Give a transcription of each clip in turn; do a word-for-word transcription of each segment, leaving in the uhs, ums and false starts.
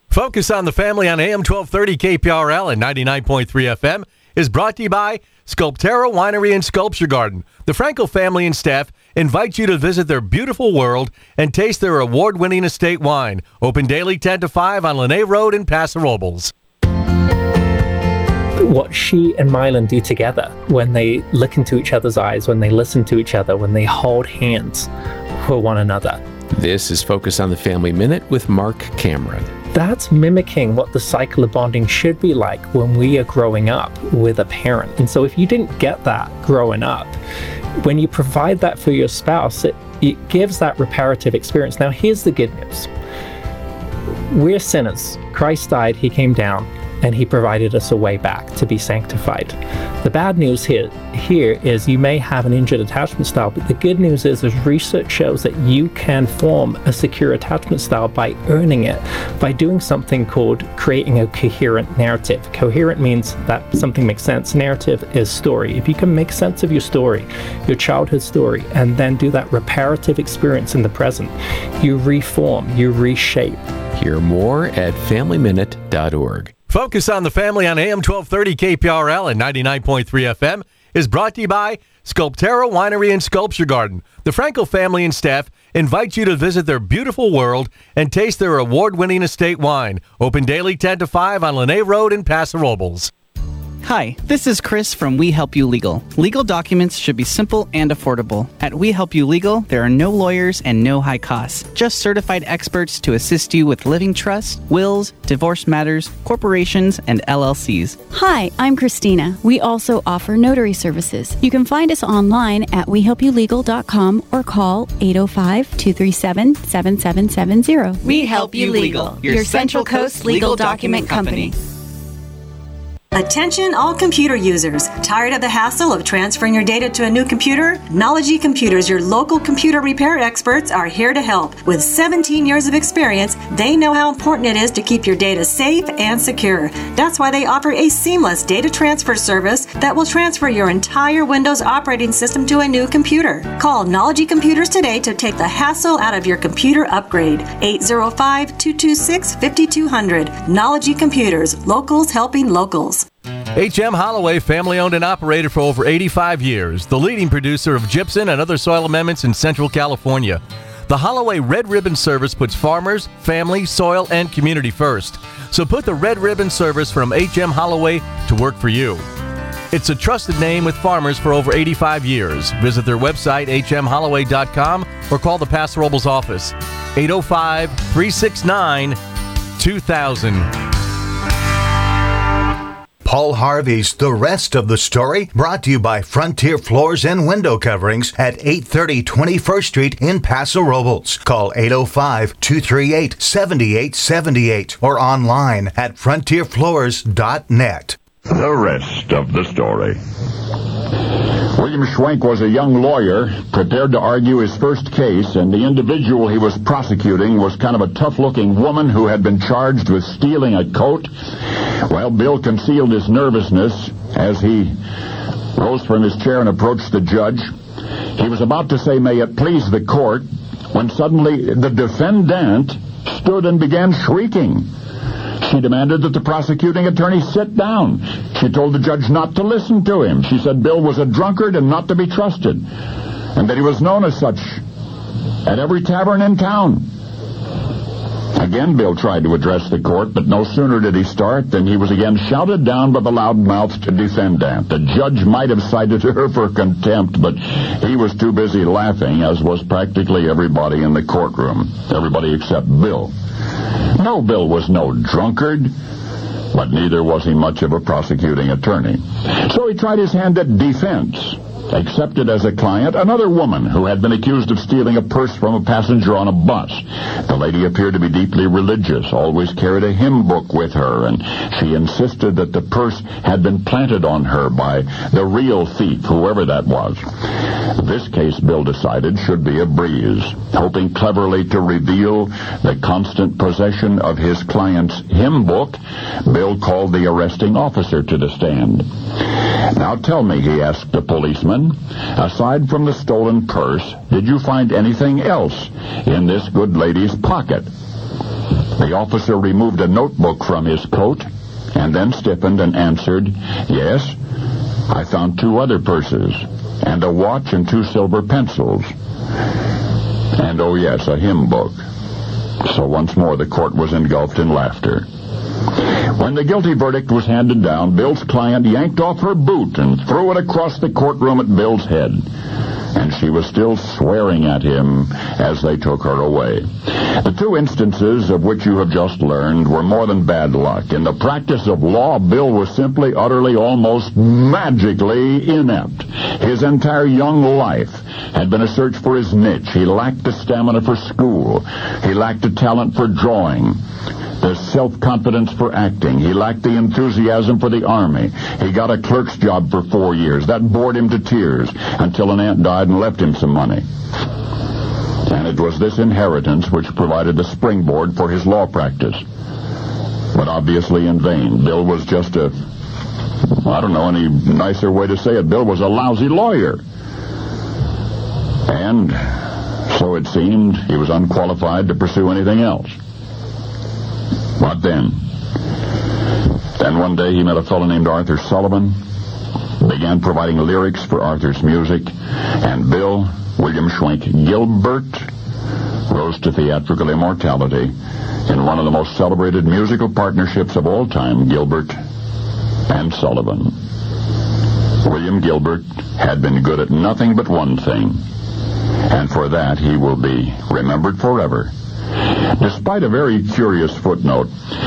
Focus on the Family on A M twelve thirty K P R L and ninety-nine point three F M is brought to you by Sculptera Winery and Sculpture Garden. The Franco family and staff invite you to visit their beautiful world and taste their award-winning estate wine. Open daily ten to five on Lene Road in Paso Robles. What she and Mylan do together when they look into each other's eyes, when they listen to each other, when they hold hands for one another. This is Focus on the Family Minute with Mark Cameron. That's mimicking what the cycle of bonding should be like when we are growing up with a parent. And so if you didn't get that growing up, when you provide that for your spouse, it, it gives that reparative experience. Now, here's the good news. We're sinners. Christ died, he came down, and he provided us a way back to be sanctified. The bad news here, here is you may have an injured attachment style, but the good news is, is research shows that you can form a secure attachment style by earning it, by doing something called creating a coherent narrative. Coherent means that something makes sense. Narrative is story. If you can make sense of your story, your childhood story, and then do that reparative experience in the present, you reform, you reshape. Hear more at family minute dot org. Focus on the Family on A M twelve thirty K P R L and ninety-nine point three F M is brought to you by Sculptera Winery and Sculpture Garden. The Franco family and staff invite you to visit their beautiful world and taste their award-winning estate wine. Open daily ten to five on Lene Road in Paso Robles. Hi, this is Chris from We Help You Legal. Legal documents should be simple and affordable. At We Help You Legal, there are no lawyers and no high costs. Just certified experts to assist you with living trusts, wills, divorce matters, corporations, and L L Cs. Hi, I'm Christina. We also offer notary services. You can find us online at we help you legal dot com or call eight oh five, two three seven, seven seven seven zero. We Help You Legal, your Central Coast legal document company. Attention all computer users. Tired of the hassle of transferring your data to a new computer? Knology Computers, your local computer repair experts, are here to help. With seventeen years of experience, they know how important it is to keep your data safe and secure. That's why they offer a seamless data transfer service that will transfer your entire Windows operating system to a new computer. Call Knology Computers today to take the hassle out of your computer upgrade. eight oh five, two two six, five two zero zero. Knology Computers, locals helping locals. H M Holloway, family-owned and operated for over eighty-five years, the leading producer of gypsum and other soil amendments in Central California. The Holloway Red Ribbon Service puts farmers, family, soil, and community first. So put the Red Ribbon Service from H M Holloway to work for you. It's a trusted name with farmers for over eighty-five years. Visit their website, h m holloway dot com, or call the Paso Robles office, eight oh five, three six nine, two thousand. Paul Harvey's The Rest of the Story, brought to you by Frontier Floors and Window Coverings at eight thirty twenty-first Street in Paso Robles. Call eight oh five, two three eight, seven eight seven eight or online at frontier floors dot net. The rest of the story. William Schwenk was a young lawyer prepared to argue his first case, and the individual he was prosecuting was kind of a tough-looking woman who had been charged with stealing a coat. Well, Bill concealed his nervousness as he rose from his chair and approached the judge. He was about to say, "May it please the court," when suddenly the defendant stood and began shrieking. She demanded that the prosecuting attorney sit down. She told the judge not to listen to him. She said Bill was a drunkard and not to be trusted, and that he was known as such at every tavern in town. Again, Bill tried to address the court, but no sooner did he start than he was again shouted down by the loud-mouthed defendant. The judge might have cited her for contempt, but he was too busy laughing, as was practically everybody in the courtroom. Everybody except Bill. No, Bill was no drunkard, but neither was he much of a prosecuting attorney. So he tried his hand at defense. Accepted as a client another woman who had been accused of stealing a purse from a passenger on a bus. The lady appeared to be deeply religious, always carried a hymn book with her, and she insisted that the purse had been planted on her by the real thief, whoever that was. This case, Bill decided, should be a breeze. Hoping cleverly to reveal the constant possession of his client's hymn book, Bill called the arresting officer to the stand. "Now tell me," he asked the policeman, "aside from the stolen purse, did you find anything else in this good lady's pocket?" The officer removed a notebook from his coat and then stiffened and answered, "Yes, I found two other purses and a watch and two silver pencils. And, oh yes, a hymn book." So once more the court was engulfed in laughter. When the guilty verdict was handed down, Bill's client yanked off her boot and threw it across the courtroom at Bill's head. And she was still swearing at him as they took her away. The two instances of which you have just learned were more than bad luck. In the practice of law, Bill was simply, utterly, almost magically inept. His entire young life had been a search for his niche. He lacked the stamina for school. He lacked the talent for drawing, the self-confidence for acting. He lacked the enthusiasm for the Army. He got a clerk's job for four years. That bored him to tears until an aunt died and left him some money. And it was this inheritance which provided the springboard for his law practice. But obviously in vain. Bill was just a, I don't know any nicer way to say it, Bill was a lousy lawyer. And so it seemed he was unqualified to pursue anything else. But then, then one day he met a fellow named Arthur Sullivan, began providing lyrics for Arthur's music, and Bill William Schwenk Gilbert rose to theatrical immortality in one of the most celebrated musical partnerships of all time, Gilbert and Sullivan. William Gilbert had been good at nothing but one thing, and for that he will be remembered forever. Despite a very curious footnote,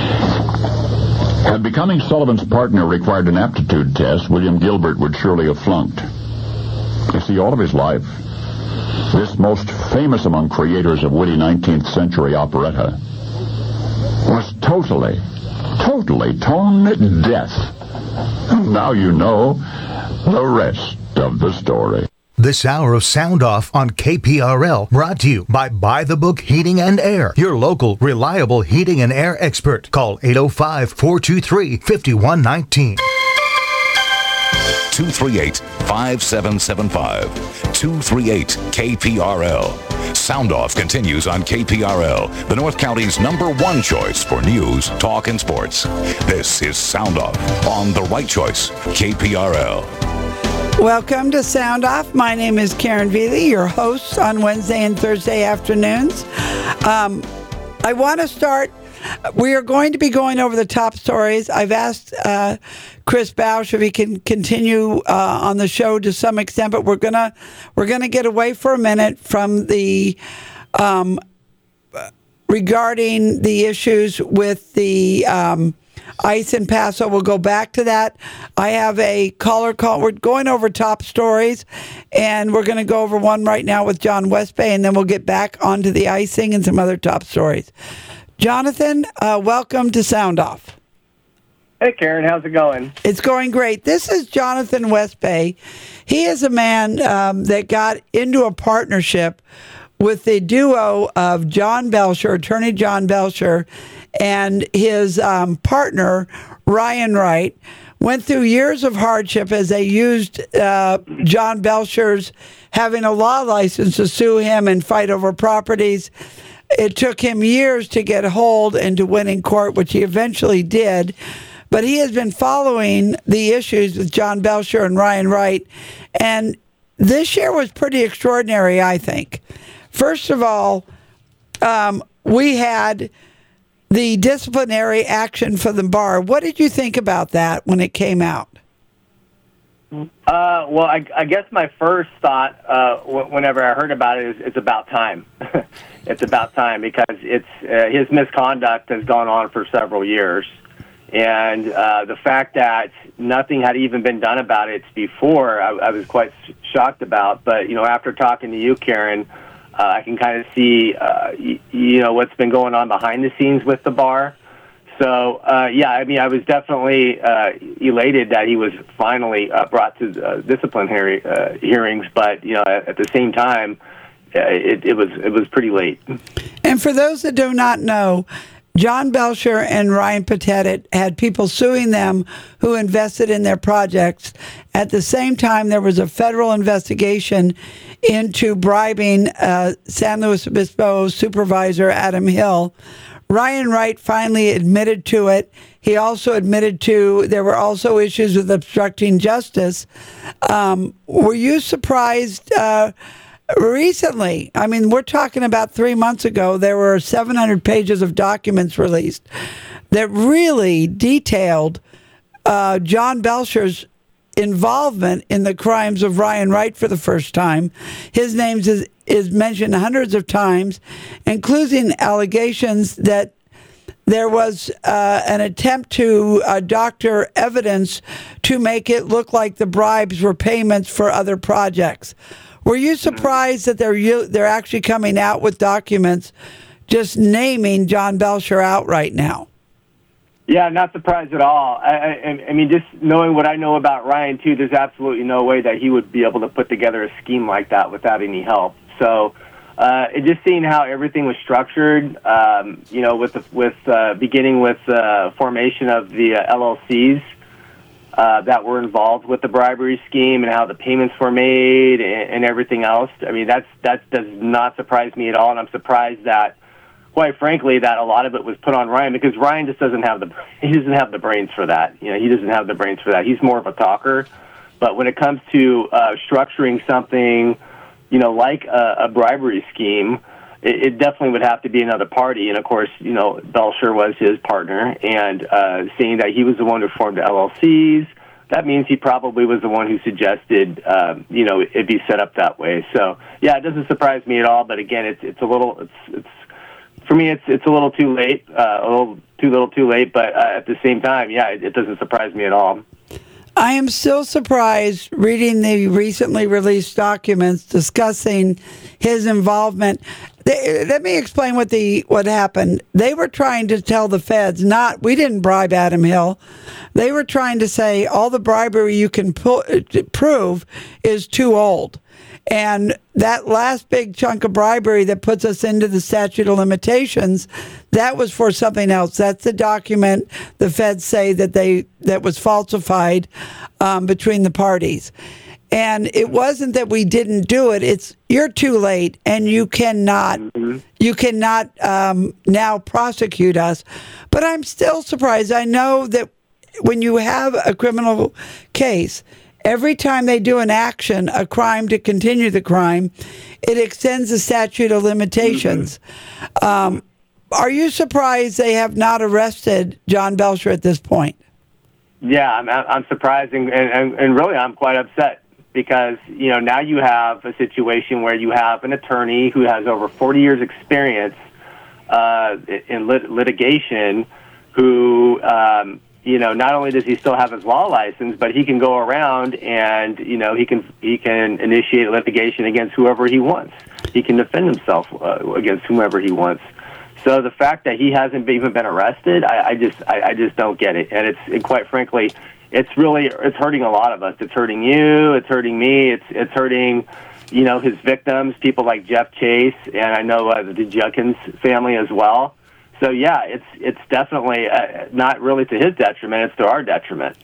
had becoming Sullivan's partner required an aptitude test, William Gilbert would surely have flunked. You see, all of his life, this most famous among creators of witty nineteenth century operetta was totally, totally tone deaf. Now you know the rest of the story. This hour of Sound Off on K P R L brought to you by Buy the Book Heating and Air, your local reliable heating and air expert. Call eight oh five, four two three, five one one nine. two three eight, five seven seven five. two three eight K P R L. Sound Off continues on K P R L, the North County's number one choice for news, talk, and sports. This is Sound Off on the right choice, K P R L. Welcome to Sound Off. My name is Karen Veely, your host on Wednesday and Thursday afternoons. Um, I want to start, we are going to be going over the top stories. I've asked uh, Chris Bausch if he can continue uh, on the show to some extent, but we're gonna we're gonna get away for a minute from the um, regarding the issues with the um, ICE in Paso. We'll go back to that. I have a caller call. We're going over top stories, and we're going to go over one right now with John Westbay, and then we'll get back onto the icing and some other top stories. Jonathan, uh, welcome to Sound Off. Hey, Karen. How's it going? It's going great. This is Jonathan Westbay. He is a man um, that got into a partnership with the duo of John Belcher, attorney John Belcher, and his um, partner, Ryan Wright. Went through years of hardship as they used uh, John Belcher's having a law license to sue him and fight over properties. It took him years to get hold and to win in court, which he eventually did. But he has been following the issues with John Belcher and Ryan Wright. And this year was pretty extraordinary, I think. First of all, um, we had the disciplinary action for the bar. What did you think about that when it came out? Uh, well, I, I guess my first thought, uh, w- whenever I heard about it, is it's about time. It's about time because it's uh, his misconduct has gone on for several years, and uh, the fact that nothing had even been done about it before, I, I was quite shocked about. But you know, after talking to you, Karen, Uh, I can kind of see, uh, y- you know, what's been going on behind the scenes with the bar. So, uh, yeah, I mean, I was definitely uh, elated that he was finally uh, brought to uh, discipline hear- uh, hearings. But, you know, at, at the same time, uh, it, it was it was pretty late. And for those that do not know, John Belcher and Ryan Pettit had people suing them who invested in their projects. At the same time, there was a federal investigation into bribing uh, San Luis Obispo supervisor Adam Hill. Ryan Wright finally admitted to it. He also admitted to there were also issues with obstructing justice. Um, were you surprised uh, recently? I mean, we're talking about three months ago, there were seven hundred pages of documents released that really detailed uh, John Belcher's involvement in the crimes of Ryan Wright for the first time. His name is, is mentioned hundreds of times, including allegations that there was uh, an attempt to uh, doctor evidence to make it look like the bribes were payments for other projects. Were you surprised that they're they're actually coming out with documents just naming John Belcher out right now? Yeah, not surprised at all. I, I, I mean, just knowing what I know about Ryan, too, there's absolutely no way that he would be able to put together a scheme like that without any help. So uh, it just seeing how everything was structured, um, you know, with the, with uh, beginning with uh, formation of the uh, L L Cs uh, that were involved with the bribery scheme and how the payments were made and, and everything else. I mean, that's that does not surprise me at all, and I'm surprised that, quite frankly, that a lot of it was put on Ryan, because Ryan just doesn't have the he doesn't have the brains for that. You know, he doesn't have the brains for that. He's more of a talker. But when it comes to uh, structuring something, you know, like a, a bribery scheme, it, it definitely would have to be another party. And of course, you know, Belcher was his partner, and uh, saying that he was the one who formed the L L Cs, that means he probably was the one who suggested, um, you know, it be set up that way. So yeah, it doesn't surprise me at all. But again, it's it's a little it's it's. For me, it's it's a little too late, uh, a little too little too late, but uh, at the same time, yeah, it, it doesn't surprise me at all. I am still surprised reading the recently released documents discussing his involvement. They, let me explain what the what happened. They were trying to tell the feds, not we didn't bribe Adam Hill. They were trying to say all the bribery you can pu- prove is too old. And that last big chunk of bribery that puts us into the statute of limitations, that was for something else. That's the document the feds say that they that was falsified um, between the parties. And it wasn't that we didn't do it. It's you're too late, and you cannot mm-hmm. you cannot um, now prosecute us. But I'm still surprised. I know that when you have a criminal case, every time they do an action, a crime to continue the crime, it extends the statute of limitations. Mm-hmm. Um, are you surprised they have not arrested John Belcher at this point? Yeah, I'm, I'm surprised, and, and, and really I'm quite upset, because, you know, now you have a situation where you have an attorney who has over forty years experience uh, in lit- litigation who... Um, You know, not only does he still have his law license, but he can go around and, you know, he can he can initiate litigation against whoever he wants. He can defend himself uh, against whomever he wants. So the fact that he hasn't even been arrested, I, I just I, I just don't get it. And it's and quite frankly, it's really it's hurting a lot of us. It's hurting you. It's hurting me. It's it's hurting, you know, his victims, people like Jeff Chase, and I know uh, the Judkins family as well. So, yeah, it's it's definitely uh, not really to his detriment. It's to our detriment.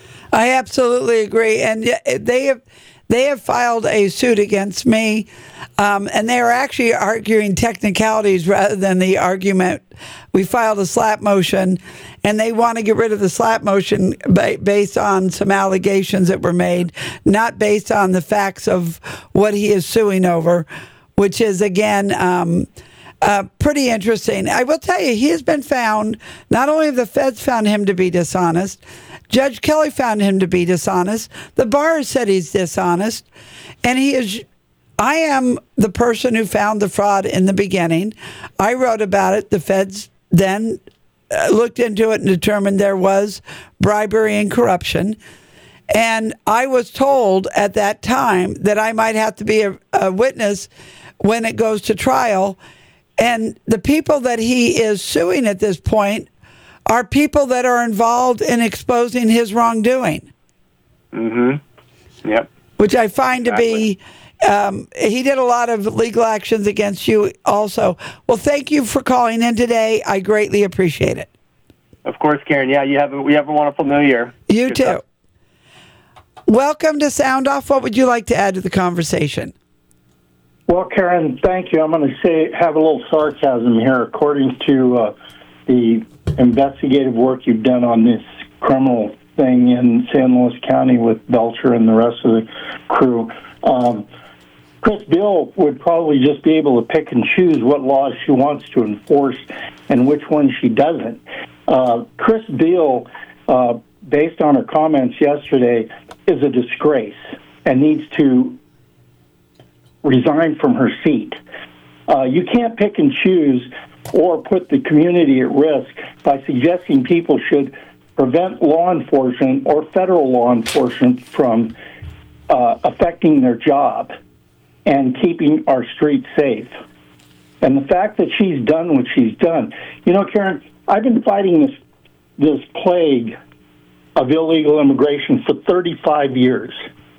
I absolutely agree. And they have they have filed a suit against me, um, and they are actually arguing technicalities rather than the argument. We filed a slap motion, and they want to get rid of the slap motion ba- based on some allegations that were made, not based on the facts of what he is suing over, which is, again... Um, Uh, pretty interesting. I will tell you, he has been found, not only have the feds found him to be dishonest, Judge Kelly found him to be dishonest, the bar has said he's dishonest, and he is, I am the person who found the fraud in the beginning. I wrote about it. The feds then uh, looked into it and determined there was bribery and corruption. And I was told at that time that I might have to be a, a witness when it goes to trial. And the people that he is suing at this point are people that are involved in exposing his wrongdoing. Mm-hmm. Yep. Which I find exactly. to be, um, he did a lot of legal actions against you also. Well, thank you for calling in today. I greatly appreciate it. Of course, Karen. Yeah, you have a, we have a wonderful new year. You Good too. stuff. Welcome to Sound Off. What would you like to add to the conversation? Well, Karen, thank you. I'm going to say have a little sarcasm here. According to uh, the investigative work you've done on this criminal thing in San Luis County with Belcher and the rest of the crew. Um, Chris Beall would probably just be able to pick and choose what laws she wants to enforce and which ones she doesn't. Uh, Chris Beall, uh, based on her comments yesterday, is a disgrace and needs to resign from her seat. Uh, you can't pick and choose or put the community at risk by suggesting people should prevent law enforcement or federal law enforcement from uh, affecting their job and keeping our streets safe. And the fact that she's done what she's done. You know, Karen, I've been fighting this this plague of illegal immigration for thirty-five years.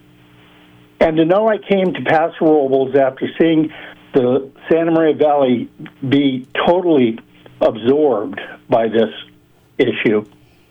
And to know I came to Paso Robles after seeing the Santa Maria Valley be totally absorbed by this issue,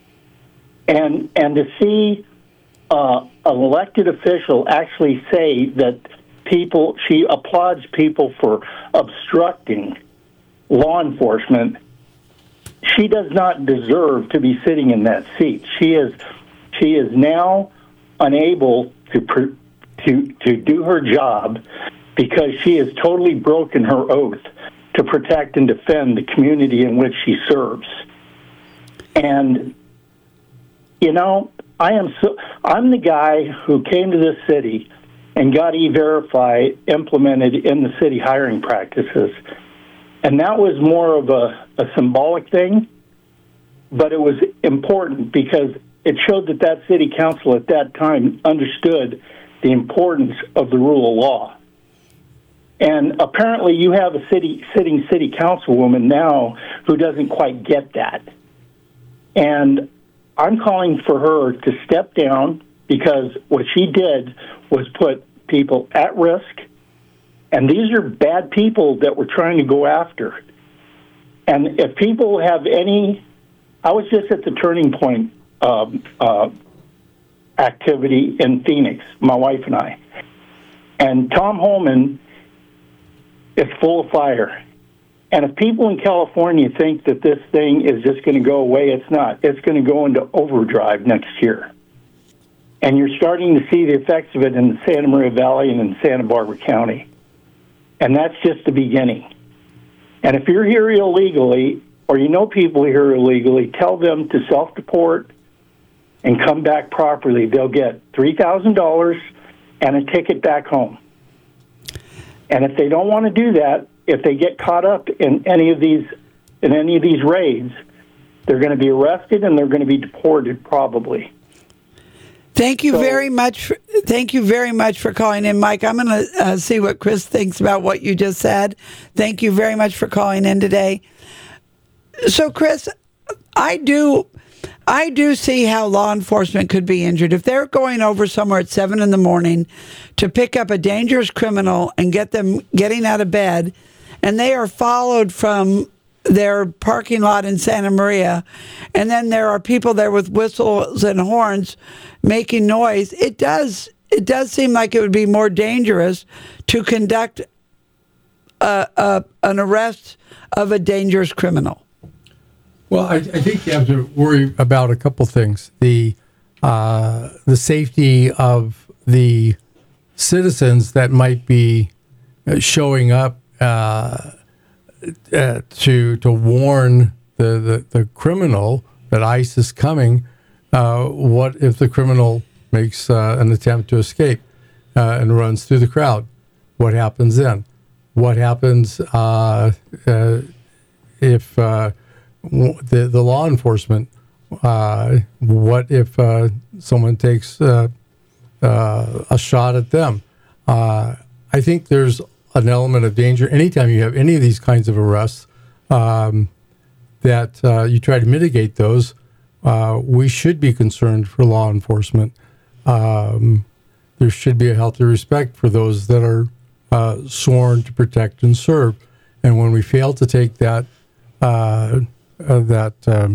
and and to see uh, an elected official actually say that people, she applauds people for obstructing law enforcement, she does not deserve to be sitting in that seat. She is she is now unable to pr- to to do her job because she has totally broken her oath to protect and defend the community in which she serves. And you know, I am so I'm the guy who came to this city and got E-Verify implemented in the city hiring practices. And that was more of a, a symbolic thing, but it was important because it showed that that city council at that time understood the importance of the rule of law. And apparently you have a city sitting city councilwoman now who doesn't quite get that. And I'm calling for her to step down because what she did was put people at risk. And these are bad people that we're trying to go after. And if people have any, I was just at the Turning Point um, uh, activity in Phoenix, my wife and I. And Tom Holman is full of fire. And if people in California think that this thing is just going to go away, it's not. It's going to go into overdrive next year. And you're starting to see the effects of it in the Santa Maria Valley and in Santa Barbara County. And that's just the beginning. And if you're here illegally, or you know people here illegally, tell them to self-deport and come back properly. They'll get three thousand dollars and a ticket back home. And if they don't want to do that, if they get caught up in any of these in any of these raids, they're going to be arrested and they're going to be deported probably. Thank you So- very much. For, thank you very much for calling in, Mike. I'm going to uh, see what Chris thinks about what you just said. Thank you very much for calling in today. So, Chris, I do, I do see how law enforcement could be injured if they're going over somewhere at seven in the morning to pick up a dangerous criminal and get them getting out of bed, and they are followed from their parking lot in Santa Maria, and then there are people there with whistles and horns making noise. It does it does seem like it would be more dangerous to conduct a, a, an arrest of a dangerous criminal. Well, I, I think you have to worry about a couple things: the uh, the safety of the citizens that might be showing up uh, uh, to to warn the, the, the criminal that ICE is coming. Uh, what if the criminal makes uh, an attempt to escape uh, and runs through the crowd? What happens then? What happens uh, uh, if uh, the the law enforcement? Uh, what if uh, someone takes uh, uh, a shot at them? Uh, I think there's an element of danger anytime you have any of these kinds of arrests. Um, that uh, you try to mitigate those. Uh, we should be concerned for law enforcement. Um, there should be a healthy respect for those that are uh, sworn to protect and serve. And when we fail to take that uh, uh, that um,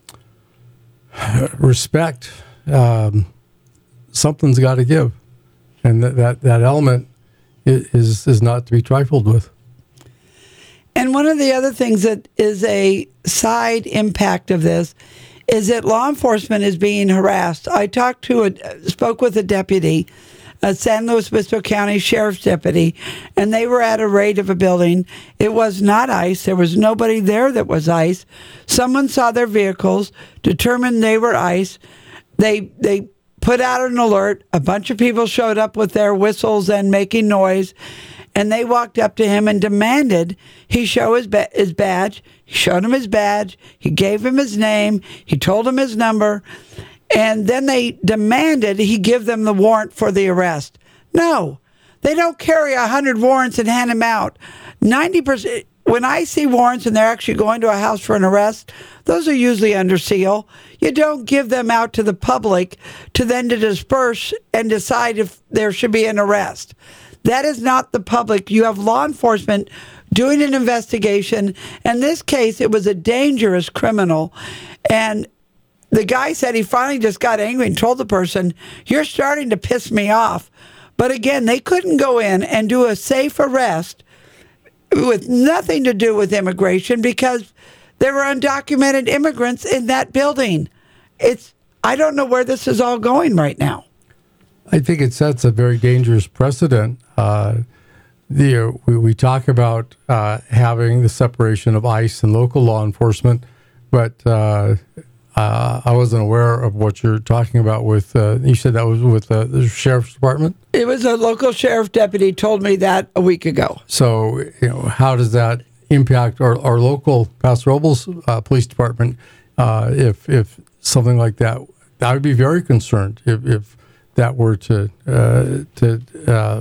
respect, um, something's got to give, and that, that that element is is not to be trifled with. And one of the other things that is a side impact of this is that law enforcement is being harassed. I talked to a, spoke with a deputy, a San Luis Obispo County Sheriff's deputy, and they were at a raid of a building. It was not ICE. There was nobody there that was ICE. Someone saw their vehicles, determined they were ICE. They they put out an alert. A bunch of people showed up with their whistles and making noise, and they walked up to him and demanded he show his ba- his badge. He showed him his badge. He gave him his name. He told him his number. And then they demanded he give them the warrant for the arrest. No, they don't carry one hundred warrants and hand them out. ninety percent, when I see warrants and they're actually going to a house for an arrest, those are usually under seal. You don't give them out to the public to then to disperse and decide if there should be an arrest. That is not the public. You have law enforcement doing an investigation. In this case, it was a dangerous criminal. And the guy said he finally just got angry and told the person, "You're starting to piss me off." But again, they couldn't go in and do a safe arrest with nothing to do with immigration because there were undocumented immigrants in that building. It's I don't know where this is all going right now. I think it sets a very dangerous precedent. Uh, the, we, we talk about uh, having the separation of ICE and local law enforcement, but uh, uh, I wasn't aware of what you're talking about with, uh, you said that was with uh, the Sheriff's Department? It was a local sheriff deputy told me that a week ago. So, you know, how does that impact our, our local Paso Robles uh, Police Department uh, if if something like that? I would be very concerned if, if that were to uh, to uh,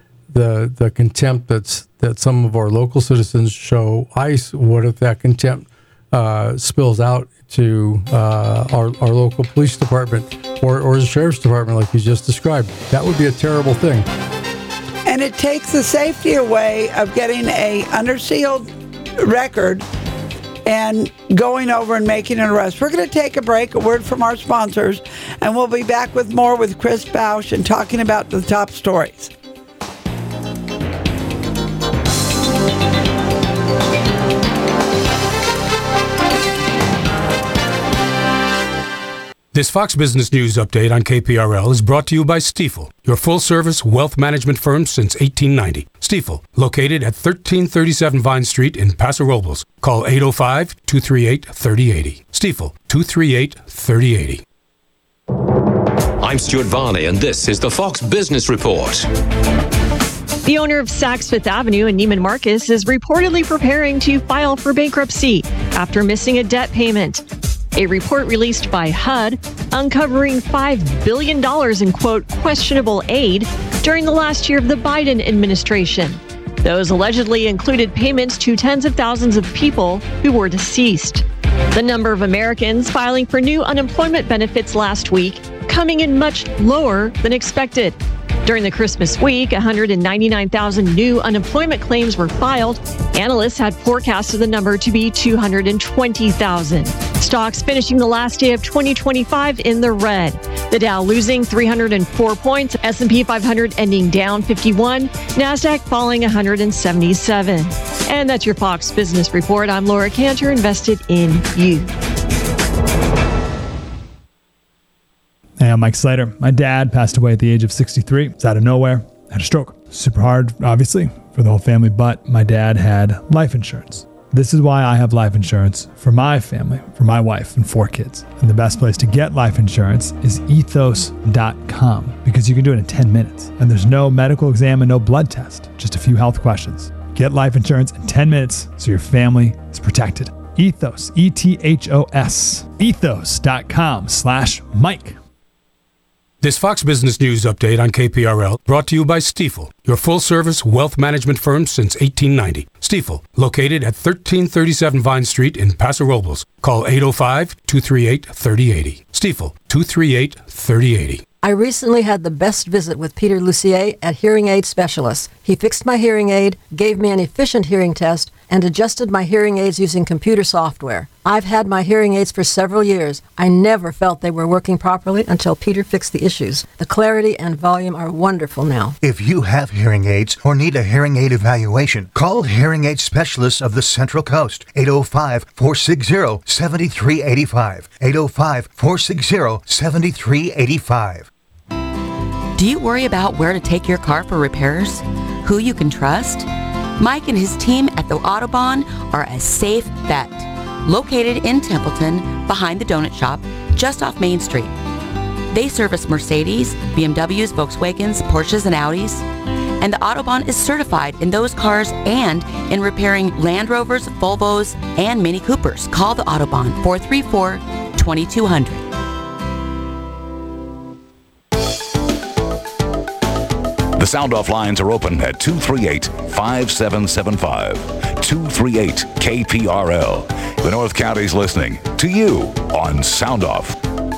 the the contempt that's that some of our local citizens show ICE. What if that contempt uh, spills out to uh, our our local police department or or the sheriff's department, like you just described? That would be a terrible thing. And it takes the safety away of getting a under sealed record and going over and making an arrest. We're going to take a break, a word from our sponsors, and we'll be back with more with Chris Bausch and talking about the top stories. This Fox Business News update on K P R L is brought to you by Stifel, your full-service wealth management firm since eighteen ninety. Stifel, located at thirteen thirty-seven Vine Street in Paso Robles. Call eight oh five, two three eight, three oh eight oh. Stifel, two three eight, three oh eight oh. I'm Stuart Varney, and this is the Fox Business Report. The owner of Saks Fifth Avenue in Neiman Marcus is reportedly preparing to file for bankruptcy after missing a debt payment. A report released by H U D uncovering five billion dollars in, quote, questionable aid during the last year of the Biden administration. Those allegedly included payments to tens of thousands of people who were deceased. The number of Americans filing for new unemployment benefits last week coming in much lower than expected. During the Christmas week, one hundred ninety-nine thousand new unemployment claims were filed. Analysts had forecasted the number to be two hundred twenty thousand. Stocks finishing the last day of twenty twenty-five in the red. The Dow losing three hundred four points, S and P five hundred ending down fifty-one, NASDAQ falling one hundred seventy-seven. And that's your Fox Business Report. I'm Laura Cantor, invested in you. Hey, I'm Mike Slater. My dad passed away at the age of sixty-three. It's out of nowhere. Had a stroke. Super hard, obviously, for the whole family, but my dad had life insurance. This is why I have life insurance for my family, for my wife and four kids. And the best place to get life insurance is ethos dot com because you can do it in ten minutes. And there's no medical exam and no blood test, just a few health questions. Get life insurance in ten minutes so your family is protected. Ethos, E T H O S, ethos dot com slash Mike. This Fox Business News update on K P R L brought to you by Stifel, your full-service wealth management firm since eighteen ninety. Stifel, located at thirteen thirty-seven Vine Street in Paso Robles. Call eight oh five, two three eight, three oh eight oh. Stifel, two three eight, three oh eight oh. I recently had the best visit with Peter Lucier at Hearing Aid Specialists. He fixed my hearing aid, gave me an efficient hearing test, and adjusted my hearing aids using computer software. I've had my hearing aids for several years. I never felt they were working properly until Peter fixed the issues. The clarity and volume are wonderful now. If you have hearing aids or need a hearing aid evaluation, call Hearing Aid Specialists of the Central Coast, eight oh five, four six zero, seven three eight five, eight oh five, four six zero, seven three eight five. Do you worry about where to take your car for repairs? Who you can trust? Mike and his team at the Autobahn are a safe bet. Located in Templeton, behind the donut shop, just off Main Street. They service Mercedes, B M Ws, Volkswagens, Porsches, and Audis. And the Autobahn is certified in those cars and in repairing Land Rovers, Volvos, and Mini Coopers. Call the Autobahn, four three four, two two zero zero. The Sound Off lines are open at two three eight, five seven seven five. two three eight K P R L. The North County's listening to you on Sound Off.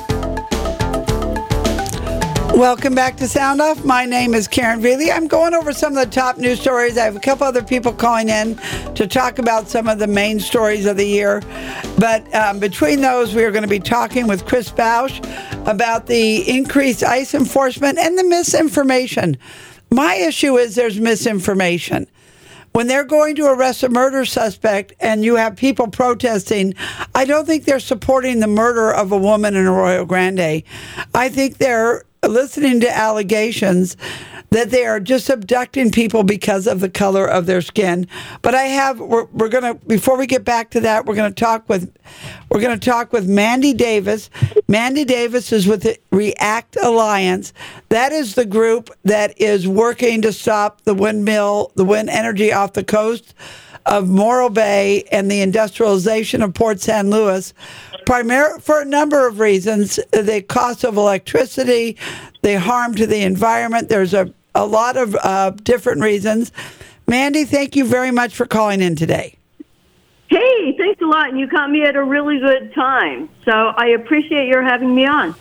Welcome back to Sound Off. My name is Karen Veely. I'm going over some of the top news stories. I have a couple other people calling in to talk about some of the main stories of the year. But um, between those, we are going to be talking with Chris Bausch about the increased ICE enforcement and the misinformation. My issue is there's misinformation. When they're going to arrest a murder suspect and you have people protesting, I don't think they're supporting the murder of a woman in Arroyo Grande. I think they're listening to allegations that they are just abducting people because of the color of their skin. But I have, we're, we're going to, before we get back to that, we're going to talk with, we're going to talk with Mandy Davis. Mandy Davis is with the React Alliance. That is the group that is working to stop the windmill, the wind energy off the coast of Morro Bay and the industrialization of Port San Luis, primarily for a number of reasons. The cost of electricity, the harm to the environment. There's a, a lot of uh, different reasons. Mandy, thank you very much for calling in today. Hey, thanks a lot. And you caught me at a really good time. So I appreciate your having me on.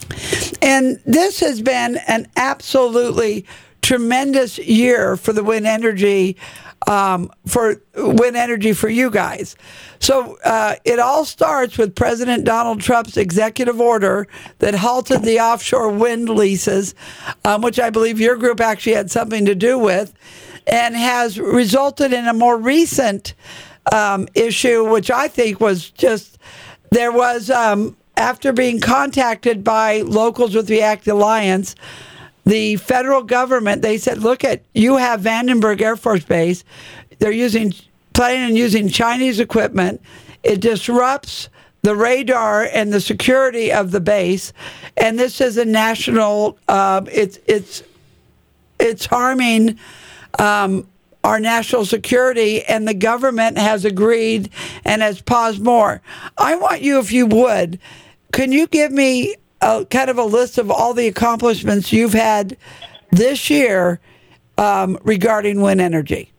And this has been an absolutely tremendous year for the wind energy Um, for wind energy for you guys. So uh, it all starts with President Donald Trump's executive order that halted the offshore wind leases, um, which I believe your group actually had something to do with, and has resulted in a more recent um, issue, which I think was just, there was, um, after being contacted by locals with the React Alliance, the federal government, they said, look at, you have Vandenberg Air Force Base. They're using, planning on using Chinese equipment. It disrupts the radar and the security of the base. And this is a national, uh, it's, it's, it's harming um, our national security, and the government has agreed and has paused more. I want you, if you would, can you give me a kind of a list of all the accomplishments you've had this year um, regarding wind energy?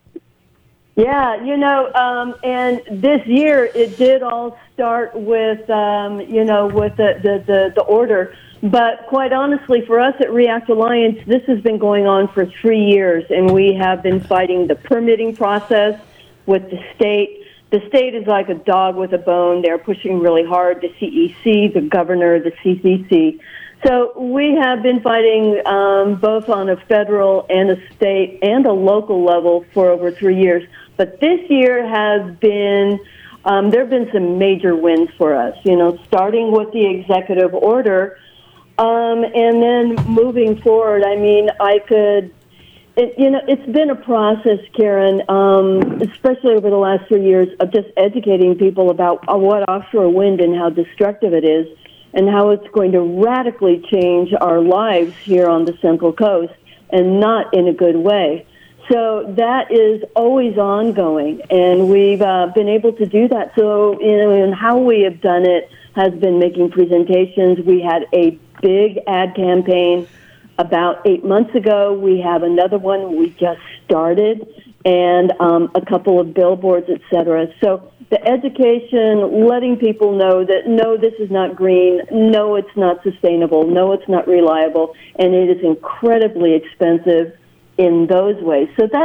Yeah, you know, um, and this year it did all start with, um, you know, with the, the, the, the order. But quite honestly, for us at React Alliance, this has been going on for three years, and we have been fighting the permitting process with the state. The state is like a dog with a bone. They're pushing really hard, the C E C, the governor, the C C C. So we have been fighting um, both on a federal and a state and a local level for over three years. But this year has been, um, there have been some major wins for us, you know, starting with the executive order um, and then moving forward. I mean, I could... It, you know, it's been a process, Karen, um, especially over the last three years, of just educating people about uh, what offshore wind and how destructive it is and how it's going to radically change our lives here on the Central Coast, and not in a good way. So that is always ongoing, and we've uh, been able to do that. So, you know, and how we have done it has been making presentations. We had a big ad campaign about eight months ago. We have another one we just started, and um, a couple of billboards, et cetera. So the education, letting people know that, no, this is not green, no, it's not sustainable, no, it's not reliable, and it is incredibly expensive in those ways. So that's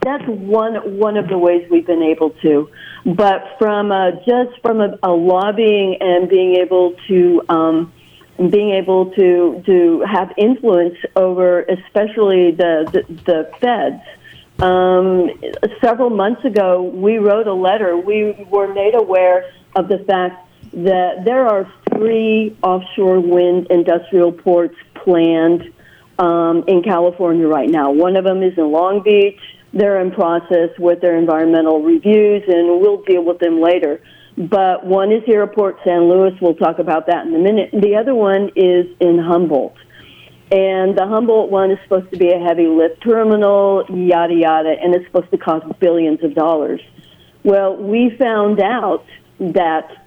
that's one one of the ways we've been able to. But from uh, just from a, a lobbying and being able to um, being able to to have influence over, especially the the, the feds. Um, several months ago, we wrote a letter. We were made aware of the fact that there are three offshore wind industrial ports planned um, in California right now. One of them is in Long Beach. They're in process with their environmental reviews, and we'll deal with them later. But one is here at Port San Luis. We'll talk about that in a minute. The other one is in Humboldt. And the Humboldt one is supposed to be a heavy lift terminal, yada, yada, and it's supposed to cost billions of dollars. Well, we found out that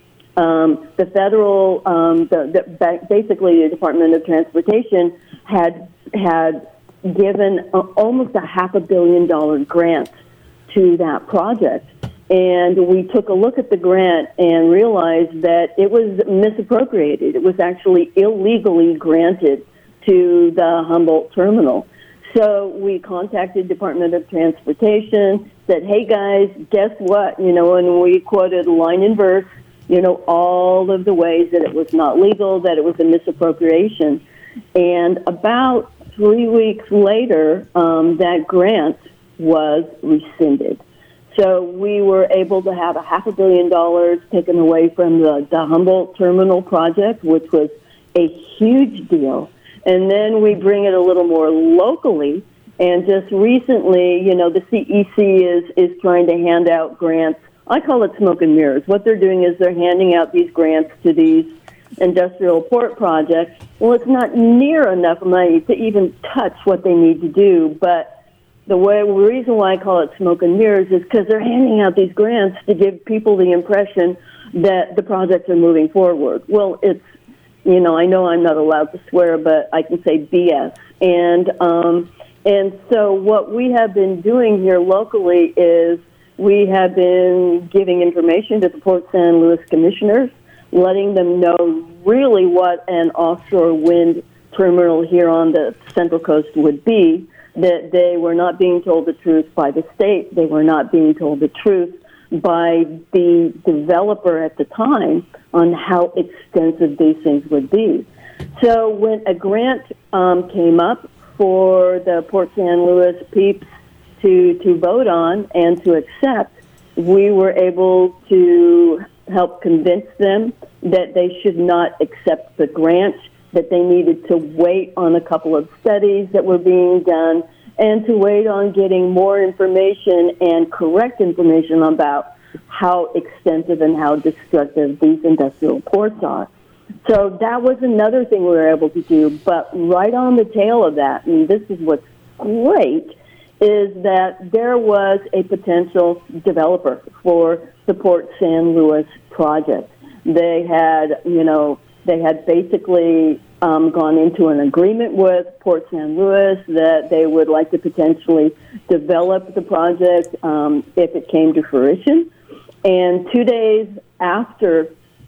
um, the federal, um, the, the, basically the Department of Transportation had had given a, almost a half a billion dollar grant to that project. And we took a look at the grant and realized that it was misappropriated. It was actually illegally granted to the Humboldt terminal. So we contacted Department of Transportation, said, hey guys, guess what? You know, and we quoted line and verse, you know, all of the ways that it was not legal, that it was a misappropriation. And about three weeks later, um, that grant was rescinded. So we were able to have a half a billion dollars taken away from the, the Humboldt terminal project, which was a huge deal. And then we bring it a little more locally. And just recently, you know, the C E C is, is trying to hand out grants. I call it smoke and mirrors. What they're doing is they're handing out these grants to these industrial port projects. Well, it's not near enough money to even touch what they need to do. But the way, the reason why I call it smoke and mirrors is because they're handing out these grants to give people the impression that the projects are moving forward. Well, it's, you know, I know I'm not allowed to swear, but I can say B S. And um, and so what we have been doing here locally is we have been giving information to the Port San Luis commissioners, letting them know really what an offshore wind terminal here on the Central Coast would be, that they were not being told the truth by the state. They were not being told the truth by the developer at the time on how extensive these things would be. So when a grant um, came up for the Port San Luis peeps to, to vote on and to accept, we were able to help convince them that they should not accept the grant, that they needed to wait on a couple of studies that were being done and to wait on getting more information and correct information about how extensive and how destructive these industrial ports are. So that was another thing we were able to do. But right on the tail of that, and this is what's great, is that there was a potential developer for the Port San Luis project. They had, you know, they had basically um, gone into an agreement with Port San Luis that they would like to potentially develop the project um, if it came to fruition. And two days after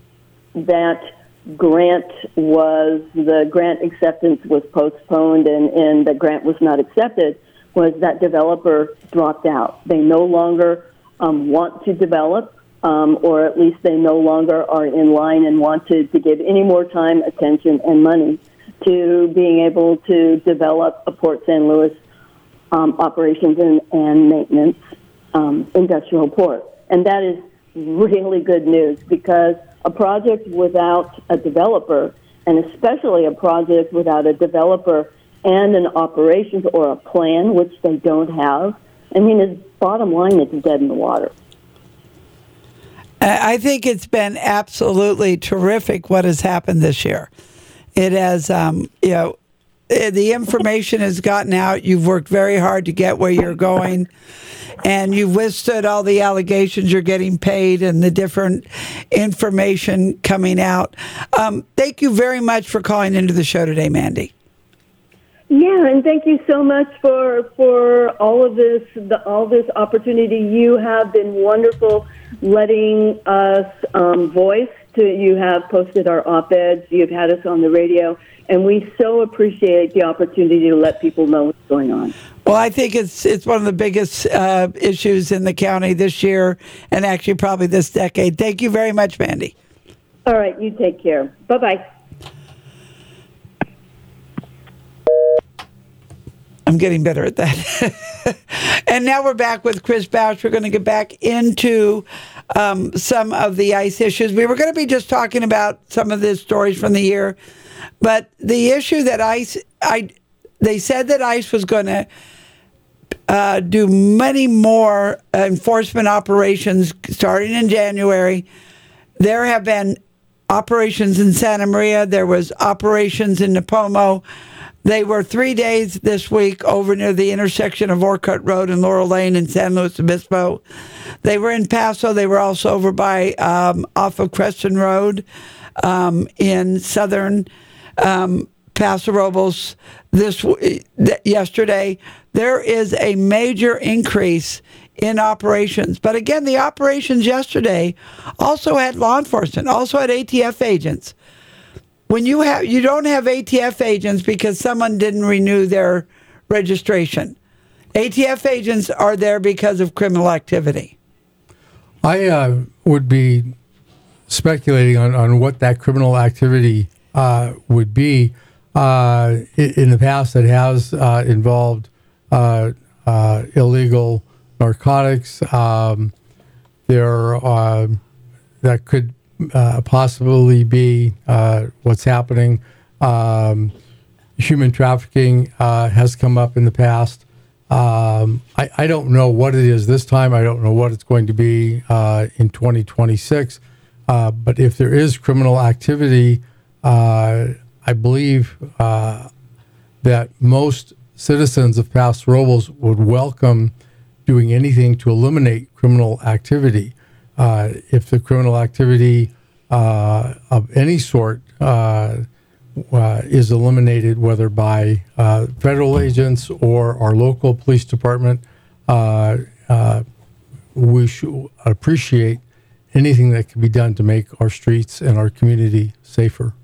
that grant was, the grant acceptance was postponed and, and the grant was not accepted, was that developer dropped out. They no longer um, want to develop, um, or at least they no longer are in line and want to, to give any more time, attention, and money to being able to develop a Port San Luis um, operations and, and maintenance um, industrial port. And that is really good news, because a project without a developer, and especially a project without a developer and an operations or a plan, which they don't have, I mean, it's bottom line, it's dead in the water. I think it's been absolutely terrific what has happened this year. It has, um, you know, the information has gotten out. You've worked very hard to get where you're going, and you've withstood all the allegations. You're getting paid and the different information coming out. Um, thank you very much for calling into the show today, Mandy. Yeah, and thank you so much for for all of this, the, all this opportunity. You have been wonderful, letting us um, voice to you have posted our op-eds. You've had us on the radio, and we so appreciate the opportunity to let people know what's going on. Well, I think it's it's one of the biggest uh, issues in the county this year, and actually probably this decade. Thank you very much, Mandy. All right, you take care. Bye-bye. I'm getting better at that. And now we're back with Chris Bausch. We're going to get back into um, some of the ICE issues. We were going to be just talking about some of the stories from the year, but the issue that ICE, I, they said that ICE was going to uh, do many more enforcement operations starting in January. There have been operations in Santa Maria. There was operations in Nipomo. They were three days this week over near the intersection of Orcutt Road and Laurel Lane in San Luis Obispo. They were in Paso. They were also over by um, off of Creston Road um, in southern um, Paso Robles this yesterday. There is a major increase in operations. But again, the operations yesterday also had law enforcement, also had A T F agents. When you have, you don't have A T F agents because someone didn't renew their registration. A T F agents are there because of criminal activity. I uh, would be speculating on, on what that criminal activity uh, would be. Uh, in the past, it has uh, involved uh, uh, illegal narcotics. Um, there, uh, that could Uh, possibly be uh, what's happening. Um, human trafficking uh, has come up in the past. Um, I, I don't know what it is this time. I don't know what it's going to be uh, in twenty twenty-six. Uh, but if there is criminal activity, uh, I believe uh, that most citizens of Paso Robles would welcome doing anything to eliminate criminal activity. Uh, if the criminal activity uh, of any sort uh, uh, is eliminated, whether by uh, federal agents or our local police department, uh, uh, we should appreciate anything that can be done to make our streets and our community safer.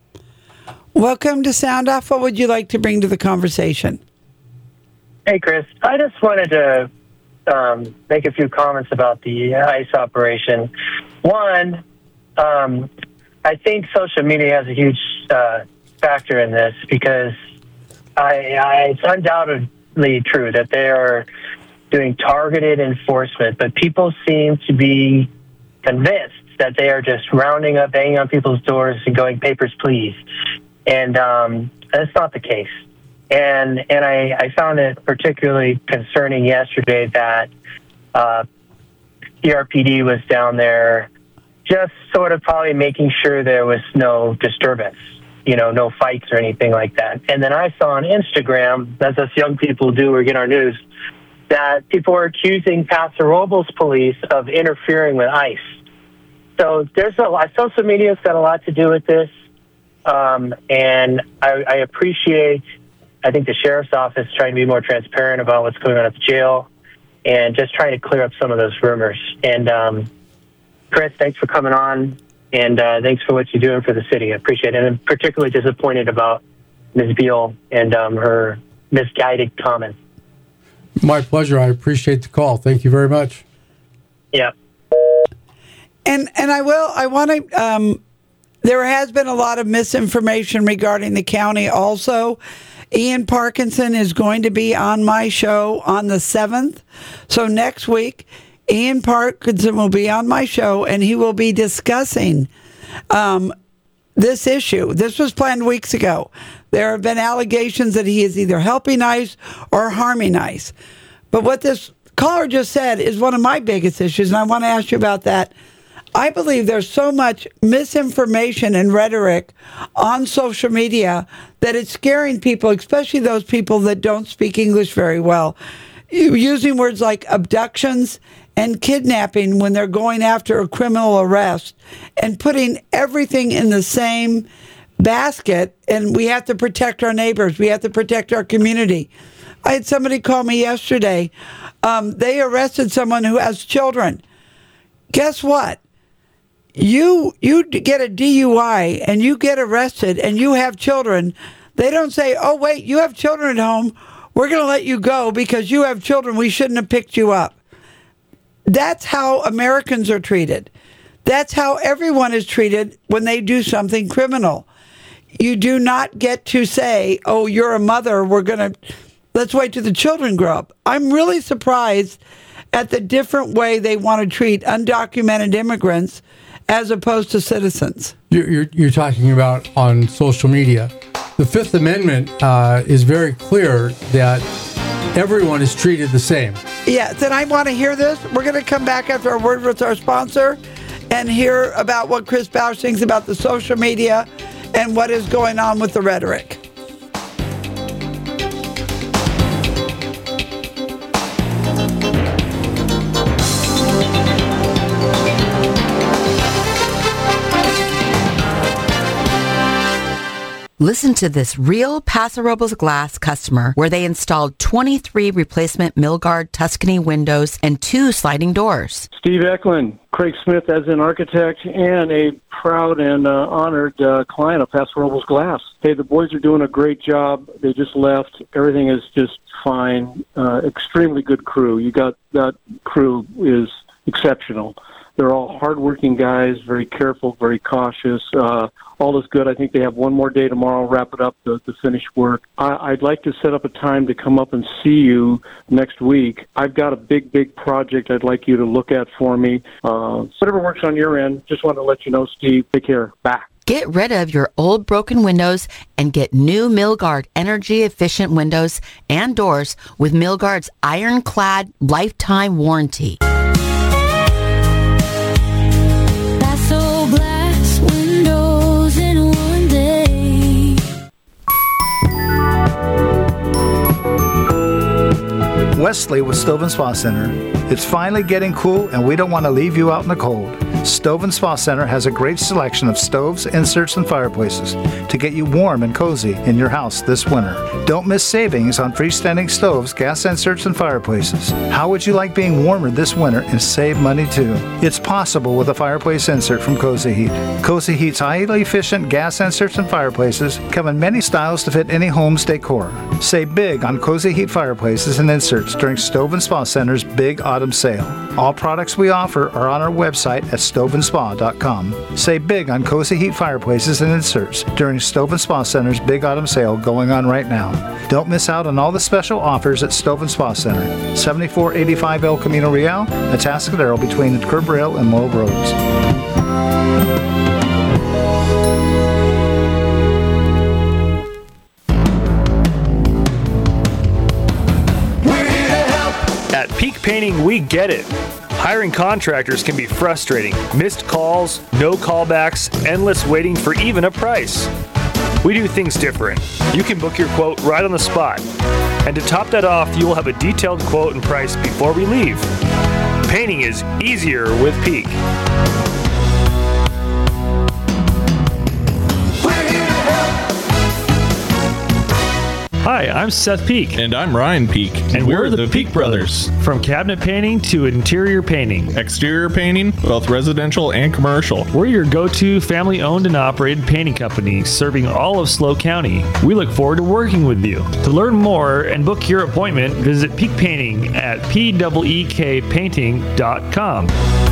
Welcome to Sound Off. What would you like to bring to the conversation? Hey, Chris. I just wanted to Um, make a few comments about the ICE operation. One, um, I think social media has a huge uh, factor in this because I, I, it's undoubtedly true that they are doing targeted enforcement, but people seem to be convinced that they are just rounding up, banging on people's doors and going, papers, please. And um, that's not the case. And and I, I found it particularly concerning yesterday that uh, C R P D was down there just sort of probably making sure there was no disturbance, you know, no fights or anything like that. And then I saw on Instagram, as us young people do or get our news, that people are accusing Paso Robles police of interfering with ICE. So there's a lot, social media's got a lot to do with this. Um, and I, I appreciate I think the sheriff's office is trying to be more transparent about what's going on at the jail and just trying to clear up some of those rumors. And um, Chris, thanks for coming on, and uh, thanks for what you're doing for the city. I appreciate it. And I'm particularly disappointed about Miz Beal and um, her misguided comments. My pleasure. I appreciate the call. Thank you very much. Yeah. And and I will. I want to. Um, there has been a lot of misinformation regarding the county also. Ian Parkinson is going to be on my show on the seventh. So next week, Ian Parkinson will be on my show, and he will be discussing um, this issue. This was planned weeks ago. There have been allegations that he is either helping ICE or harming ICE. But what this caller just said is one of my biggest issues, and I want to ask you about that. I believe there's so much misinformation and rhetoric on social media that it's scaring people, especially those people that don't speak English very well, using words like abductions and kidnapping when they're going after a criminal arrest and putting everything in the same basket. And we have to protect our neighbors. We have to protect our community. I had somebody call me yesterday. Um, they arrested someone who has children. Guess what? you you get a D U I and you get arrested and you have children, they don't say, oh, wait, you have children at home. We're going to let you go because you have children. We shouldn't have picked you up. That's how Americans are treated. That's how everyone is treated when they do something criminal. You do not get to say, oh, you're a mother. We're going to, let's wait till the children grow up. I'm really surprised at the different way they want to treat undocumented immigrants as opposed to citizens. You're, you're, you're talking about on social media. The Fifth Amendment uh, is very clear that everyone is treated the same. Yes, and I want to hear this. We're going to come back after a word with our sponsor and hear about what Chris Bausch thinks about the social media and what is going on with the rhetoric. Listen to this real Paso Robles Glass customer where they installed twenty-three replacement Milgard Tuscany windows and two sliding doors. Steve Eklund, Craig Smith as an architect and a proud and uh, honored uh, client of Paso Robles Glass. Hey, the boys are doing a great job. They just left. Everything is just fine. Uh, extremely good crew. You got that crew is exceptional. They're all hardworking guys, very careful, very cautious. Uh, all is good. I think they have one more day tomorrow, wrap it up to, to finish work. I, I'd like to set up a time to come up and see you next week. I've got a big, big project I'd like you to look at for me. Uh, whatever works on your end, just wanted to let you know, Steve. Take care. Bye. Get rid of your old broken windows and get new Milgard energy-efficient windows and doors with Milgard's ironclad lifetime warranty. Wesley with Stove and Spa Center. It's finally getting cool and we don't want to leave you out in the cold. Stove and Spa Center has a great selection of stoves, inserts, and fireplaces to get you warm and cozy in your house this winter. Don't miss savings on freestanding stoves, gas inserts, and fireplaces. How would you like being warmer this winter and save money too? It's possible with a fireplace insert from Cozy Heat. Cozy Heat's highly efficient gas inserts and fireplaces come in many styles to fit any home's decor. Save big on Cozy Heat fireplaces and inserts during Stove and Spa Center's Big Autumn Sale. All products we offer are on our website at stove and spa dot com. Save big on Cozy Heat fireplaces and inserts during Stove and Spa Center's Big Autumn Sale going on right now. Don't miss out on all the special offers at Stove and Spa Center, seventy-four eighty-five El Camino Real, Atascadero between Curb Rail and Laurel Roads. At Peak Painting, we get it. Hiring contractors can be frustrating. Missed calls, no callbacks, endless waiting for even a price. We do things different. You can book your quote right on the spot. And to top that off, you will have a detailed quote and price before we leave. Painting is easier with Peak. Hi, I'm Seth Peak. And I'm Ryan Peak. And, and we're, we're the, the Peak Brothers. From cabinet painting to interior painting. Exterior painting, both residential and commercial. We're your go-to family-owned and operated painting company serving all of SLO County. We look forward to working with you. To learn more and book your appointment, visit Peak Painting at P E E K painting dot com.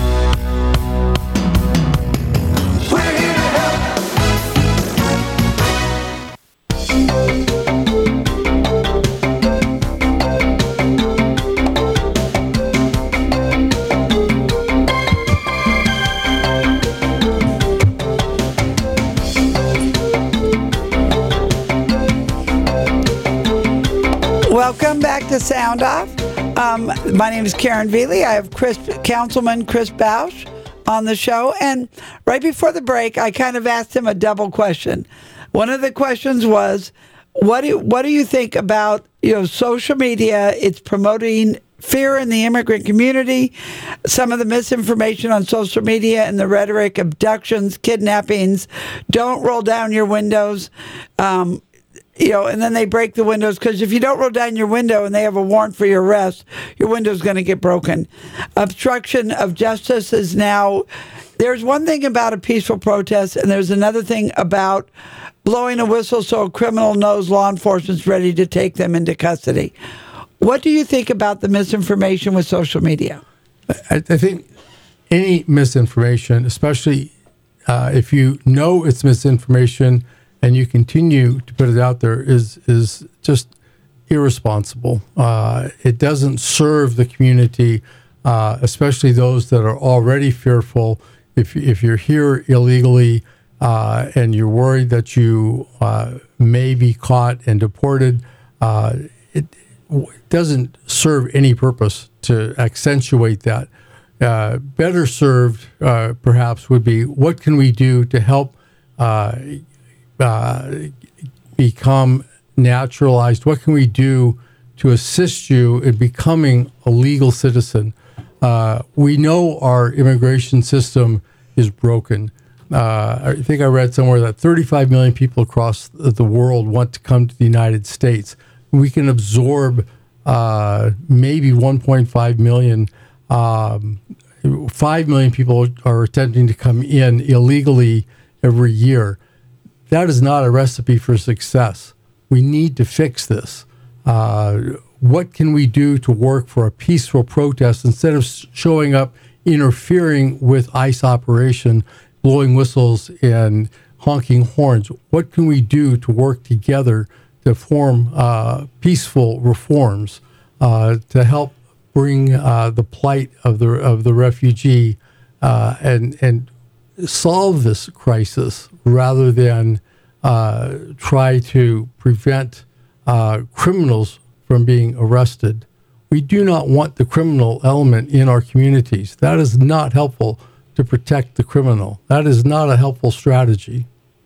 Welcome back to Sound Off. Um, my name is Karen Veely. I have Chris, Councilman Chris Bausch on the show. And right before the break, I kind of asked him a double question. One of the questions was, what do, what do you think about, you know, social media? It's promoting fear in the immigrant community, some of the misinformation on social media and the rhetoric, abductions, kidnappings, don't roll down your windows. Um, you know, and then they break the windows, because if you don't roll down your window and they have a warrant for your arrest, your window's going to get broken. Obstruction of justice is now, there's one thing about a peaceful protest, and there's another thing about blowing a whistle so a criminal knows law enforcement's ready to take them into custody. What do you think about the misinformation with social media? I, I think any misinformation, especially uh, if you know it's misinformation and you continue to put it out there, is is just irresponsible. Uh, it doesn't serve the community, uh, especially those that are already fearful. If if you're here illegally uh, and you're worried that you uh, may be caught and deported, uh, it, it doesn't serve any purpose to accentuate that. Uh, better served, uh, perhaps, would be, what can we do to help uh, uh, become naturalized? What can we do to assist you in becoming a legal citizen? Uh, we know our immigration system is broken. Uh, I think I read somewhere that thirty-five million people across the world want to come to the United States. We can absorb uh, maybe one point five million. Um, five million people are attempting to come in illegally every year. That is not a recipe for success. We need to fix this. Uh, what can we do to work for a peaceful protest instead of showing up, interfering with ICE operation, blowing whistles and honking horns? What can we do to work together to form uh, peaceful reforms uh, to help bring uh, the plight of the of the refugee uh, and and solve this crisis rather than uh, try to prevent uh, criminals from being arrested? We do not want the criminal element in our communities. That is not helpful to protect the criminal. That is not a helpful strategy.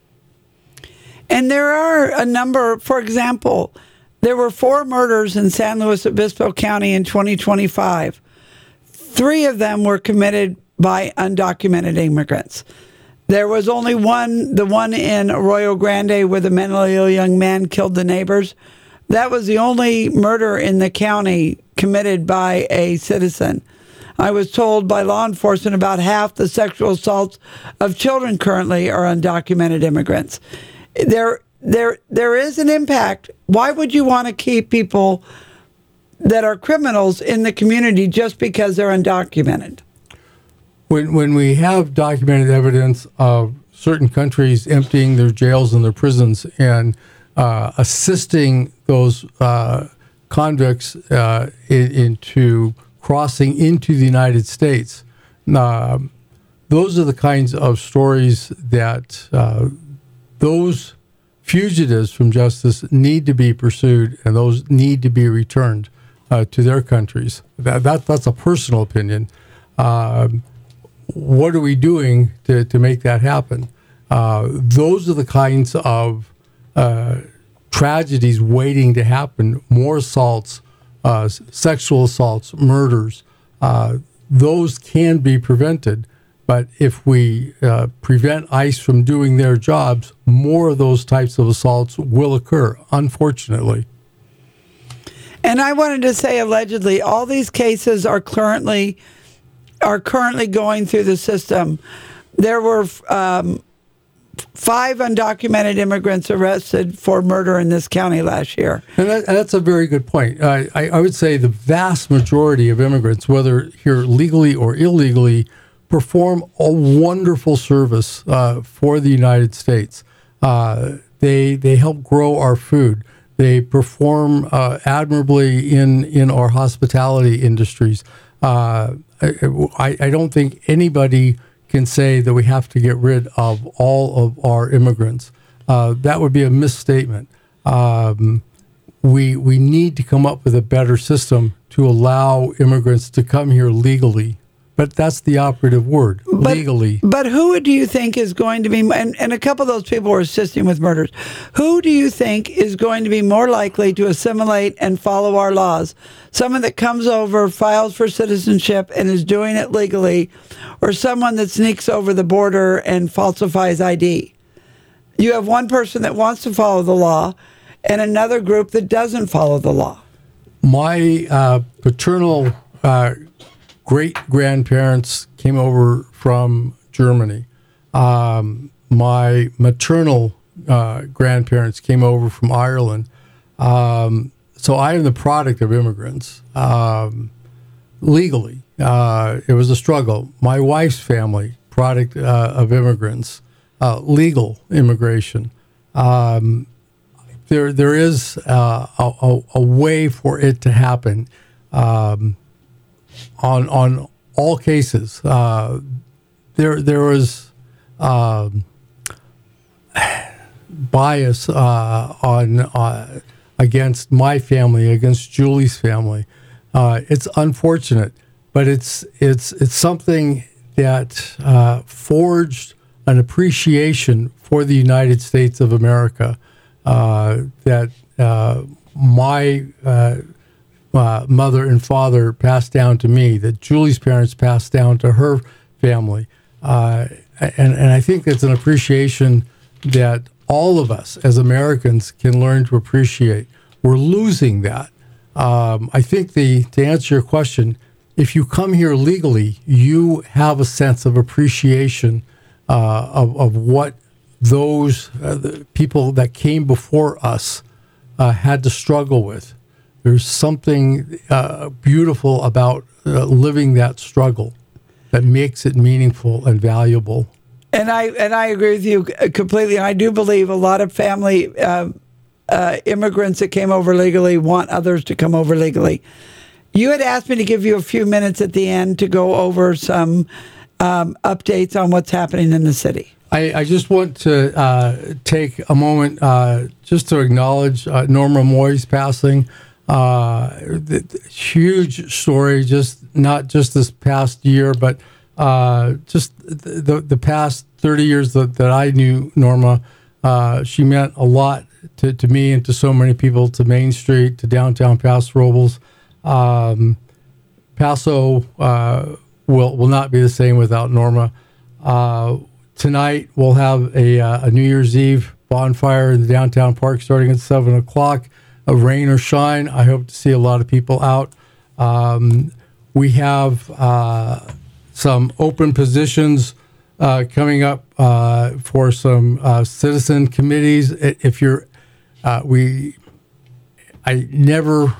And there are a number, for example, there were four murders in San Luis Obispo County in twenty twenty-five. Three of them were committed by undocumented immigrants. There was only one, the one in Arroyo Grande where the mentally ill young man killed the neighbors. That was the only murder in the county committed by a citizen. I was told by law enforcement about half the sexual assaults of children currently are undocumented immigrants. There, there, there is an impact. Why would you want to keep people that are criminals in the community just because they're undocumented? When when we have documented evidence of certain countries emptying their jails and their prisons and uh, assisting those uh, convicts uh, in, into crossing into the United States, uh, those are the kinds of stories that uh, those fugitives from justice need to be pursued, and those need to be returned uh, to their countries. That, that that's a personal opinion. Uh, what are we doing to, to make that happen? Uh, those are the kinds of uh, tragedies waiting to happen. More assaults, uh, sexual assaults, murders. Uh, those can be prevented. But if we uh, prevent ICE from doing their jobs, more of those types of assaults will occur, unfortunately. And I wanted to say, allegedly, all these cases are currently are currently going through the system. There were um, five undocumented immigrants arrested for murder in this county last year. And, that, and that's a very good point. Uh, I, I would say the vast majority of immigrants, whether here legally or illegally, perform a wonderful service uh, for the United States. Uh, they they help grow our food. They perform uh, admirably in, in our hospitality industries. Uh, I, I don't think anybody can say that we have to get rid of all of our immigrants. Uh, that would be a misstatement. Um, we we need to come up with a better system to allow immigrants to come here legally. But that's the operative word, but, legally. But who do you think is going to be, and, and a couple of those people were assisting with murders, who do you think is going to be more likely to assimilate and follow our laws? Someone that comes over, files for citizenship, and is doing it legally, or someone that sneaks over the border and falsifies I D? You have one person that wants to follow the law. and another group that doesn't follow the law. My uh, paternal uh, great-grandparents came over from Germany. Um, my maternal uh, grandparents came over from Ireland. Um, so I am the product of immigrants, um, legally. Uh, it was a struggle. My wife's family, product uh, of immigrants, uh, legal immigration. Um, there, there is uh, a, a, a way for it to happen um, on on all cases. Uh, there, there was um, bias uh, on uh, against my family, against Julie's family. Uh, it's unfortunate, but it's it's it's something that uh, forged an appreciation for the United States of America uh, that uh, my uh, uh, mother and father passed down to me, that Julie's parents passed down to her family. Uh, and, and I think it's an appreciation that all of us as Americans can learn to appreciate. We're losing that. Um, I think the to answer your question, if you come here legally, you have a sense of appreciation uh, of, of what those uh, the people that came before us uh, had to struggle with. There's something uh, beautiful about uh, living that struggle that makes it meaningful and valuable. And I and I agree with you completely. I do believe a lot of family uh, uh, immigrants that came over legally want others to come over legally. You had asked me to give you a few minutes at the end to go over some um, updates on what's happening in the city. I, I just want to uh, take a moment uh, just to acknowledge uh, Norma Moy's passing. Uh, the, the huge story, just not just this past year, but uh, just the the past thirty years that, that I knew Norma. Uh, she meant a lot to, to me and to so many people, to Main Street, to downtown Paso Robles. Um, Paso uh, will will not be the same without Norma. Uh, tonight we'll have a, uh, a New Year's Eve bonfire in the downtown park starting at seven o'clock. Uh, rain or shine, I hope to see a lot of people out. Um, we have uh, some open positions uh, coming up uh, for some uh, citizen committees. If you're, uh, we, I never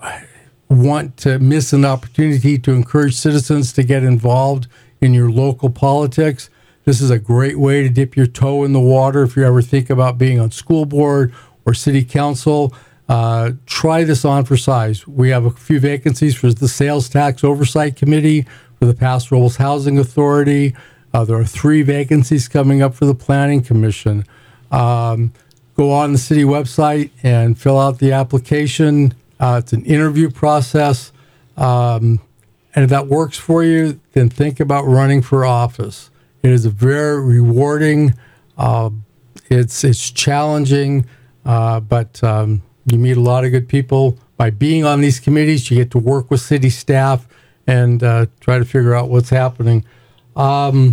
want to miss an opportunity to encourage citizens to get involved in your local politics. This is a great way to dip your toe in the water if you ever think about being on school board or city council. Uh, try this on for size. We have a few vacancies for the Sales Tax Oversight Committee, for the Paso Robles Housing Authority. Uh, there are three vacancies coming up for the Planning Commission. Um, go on the city website and fill out the application. Uh, it's an interview process. Um, and if that works for you, then think about running for office. It is a very rewarding, uh, it's it's challenging, uh, but um, you meet a lot of good people. By being on these committees, you get to work with city staff and uh, try to figure out what's happening. Um,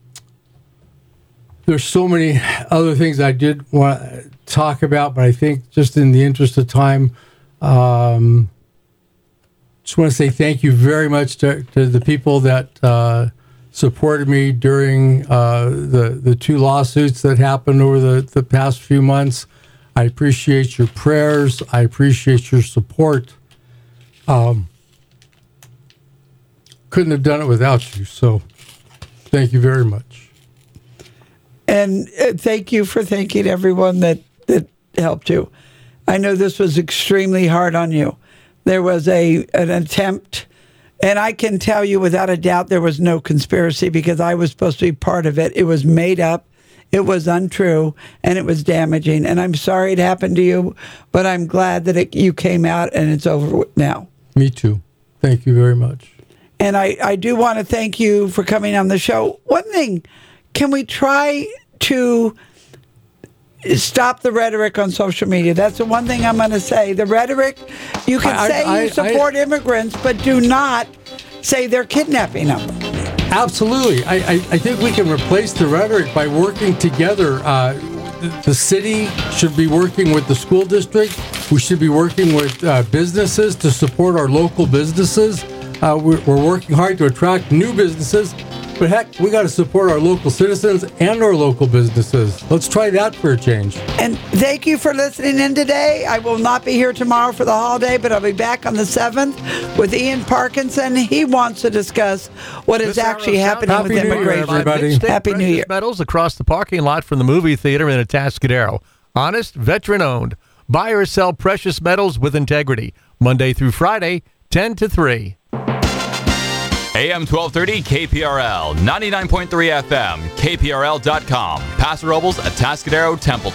there's so many other things I did want to talk about, but I think just in the interest of time, Um, just want to say thank you very much to, to the people that uh, supported me during uh, the the two lawsuits that happened over the, the past few months. I appreciate your prayers. I appreciate your support. Um, couldn't have done it without you, so thank you very much. And uh, thank you for thanking everyone that, that helped you. I know this was extremely hard on you. There was a an attempt, and I can tell you without a doubt there was no conspiracy because I was supposed to be part of it. It was made up, it was untrue, and it was damaging. And I'm sorry it happened to you, but I'm glad that it, you came out and it's over with now. Me too. Thank you very much. And I, I do want to thank you for coming on the show. One thing, can we try to stop the rhetoric on social media? That's the one thing I'm going to say. The rhetoric, you can I, say I, you support I, immigrants, but do not say they're kidnapping them. Absolutely. I, I, I think we can replace the rhetoric by working together. Uh, the city should be working with the school district. We should be working with uh, businesses to support our local businesses. Uh, we're, we're working hard to attract new businesses. But heck, we got to support our local citizens and our local businesses. Let's try that for a change. And thank you for listening in today. I will not be here tomorrow for the holiday, but I'll be back on the seventh with Ian Parkinson. He wants to discuss what is actually happening with immigration. Everybody. Happy New Year. Medals across the parking lot from the movie theater in Atascadero. Honest, veteran-owned. Buy or sell precious metals with integrity. Monday through Friday, ten to three. A M twelve thirty K P R L, ninety-nine point three F M, K P R L dot com, Paso Robles, Atascadero, Temple.